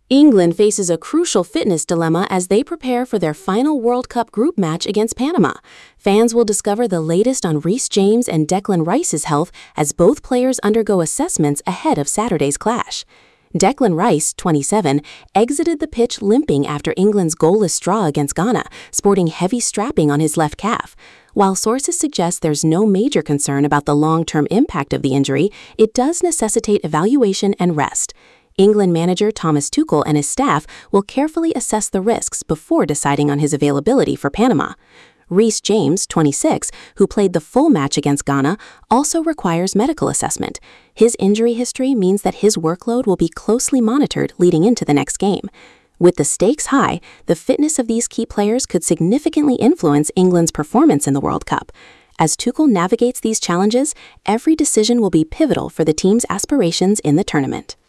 England faces a crucial fitness dilemma as they prepare for their final World Cup group match against Panama. Fans will discover the latest on Reece James and Declan Rice's health as both players undergo assessments ahead of Saturday's clash. Declan Rice, 27, exited the pitch limping after England's goalless draw against Ghana, sporting heavy strapping on his left calf. While sources suggest there's no major concern about the long-term impact of the injury, it does necessitate evaluation and rest. England manager Thomas Tuchel and his staff will carefully assess the risks before deciding on his availability for Panama. Reece James, 26, who played the full match against Ghana, also requires medical assessment. His injury history means that his workload will be closely monitored leading into the next game. With the stakes high, the fitness of these key players could significantly influence England's performance in the World Cup. As Tuchel navigates these challenges, every decision will be pivotal for the team's aspirations in the tournament.